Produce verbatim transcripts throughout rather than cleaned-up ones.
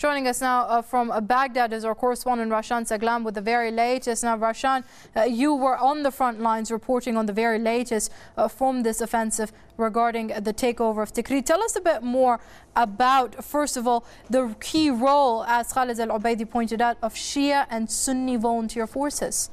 Joining us now uh, from uh, Baghdad is our correspondent Rashan Saglam with the very latest. Now, Rashan, uh, you were on the front lines reporting on the very latest uh, from this offensive regarding uh, the takeover of Tikrit. Tell us a bit more about, first of all, the key role, as Khalid Al-Ubaidi pointed out, of Shia and Sunni volunteer forces.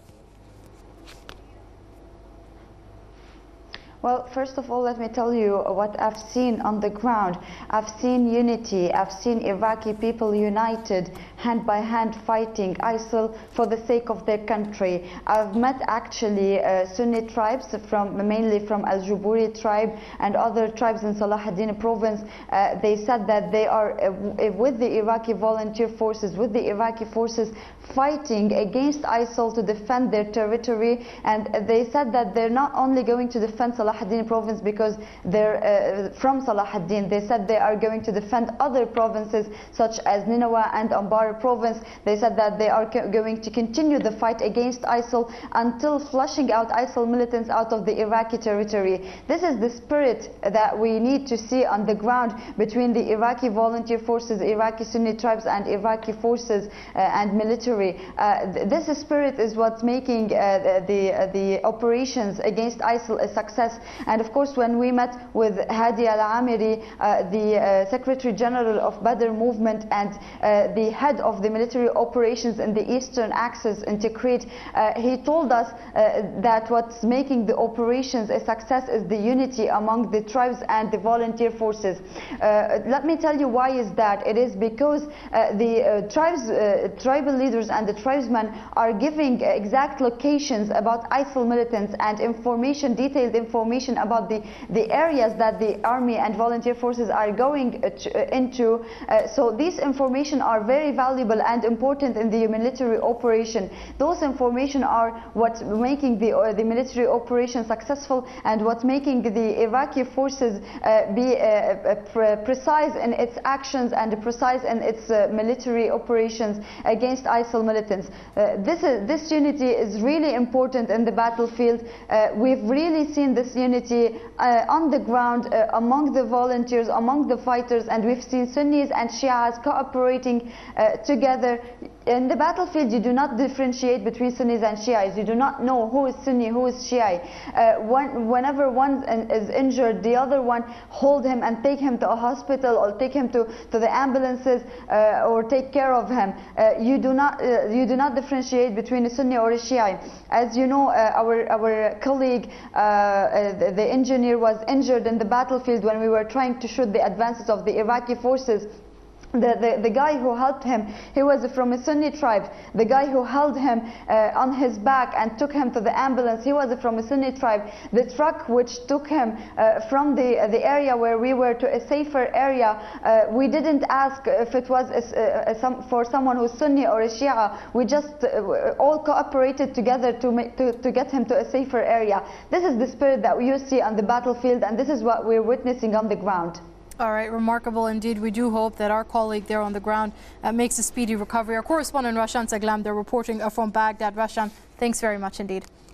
Well, first of all, let me tell you what I've seen on the ground. I've seen unity. I've seen Iraqi people united, hand by hand, fighting ISIL for the sake of their country. I've met actually uh, Sunni tribes, from mainly from Al-Juburi tribe and other tribes in Salah ad-Din province. Uh, they said that they are uh, with the Iraqi volunteer forces, with the Iraqi forces fighting against ISIL to defend their territory. And they said that they're not only going to defend Salah ad-Din province because they're uh, from Salah ad-Din. They said they are going to defend other provinces such as Nineveh and Anbar province. They said that they are going to continue the fight against ISIL until flushing out ISIL militants out of the Iraqi territory. This is the spirit that we need to see on the ground between the Iraqi volunteer forces, Iraqi Sunni tribes and Iraqi forces uh, and military. Uh, th this spirit is what's making uh, the, uh, the operations against ISIL a success. And of course, when we met with Hadi Al-Amiri, uh, the uh, Secretary General of Badr Movement and uh, the head of the military operations in the Eastern Axis in Tikrit, uh, he told us uh, that what's making the operations a success is the unity among the tribes and the volunteer forces. Uh, let me tell you why is that. It is because uh, the uh, tribes, uh, tribal leaders and the tribesmen are giving exact locations about ISIL militants and information, detailed information about the, the areas that the army and volunteer forces are going into. Uh, so these information are very valuable and important in the military operation. Those information are what's making the, uh, the military operation successful and what's making the Iraqi forces uh, be uh, pre precise in its actions and precise in its uh, military operations against ISIL militants. Uh, this, is, this unity is really important in the battlefield. Uh, we've really seen this unity uh, on the ground uh, among the volunteers, among the fighters, and we've seen Sunnis and Shias cooperating uh, together. In the battlefield, you do not differentiate between Sunnis and Shias. You do not know who is Sunni, who is Shia. Uh, when, whenever one is injured, the other one hold him and take him to a hospital or take him to, to the ambulances uh, or take care of him. Uh, you do not uh, you do not differentiate between a Sunni or a Shia. As you know, uh, our our colleague, uh, uh, the, the engineer, was injured in the battlefield when we were trying to shoot the advances of the Iraqi forces. The, the, the guy who helped him, he was from a Sunni tribe. The guy who held him uh, on his back and took him to the ambulance, he was from a Sunni tribe. The truck which took him uh, from the, uh, the area where we were to a safer area, uh, we didn't ask if it was a, a, a, some, for someone who's Sunni or a Shia. We just uh, all cooperated together to, make, to, to get him to a safer area. This is the spirit that you see on the battlefield, and this is what we're witnessing on the ground. All right, remarkable indeed. We do hope that our colleague there on the ground uh, makes a speedy recovery. Our correspondent Rashan Saglam, they're reporting uh, from Baghdad. Rashan, thanks very much indeed.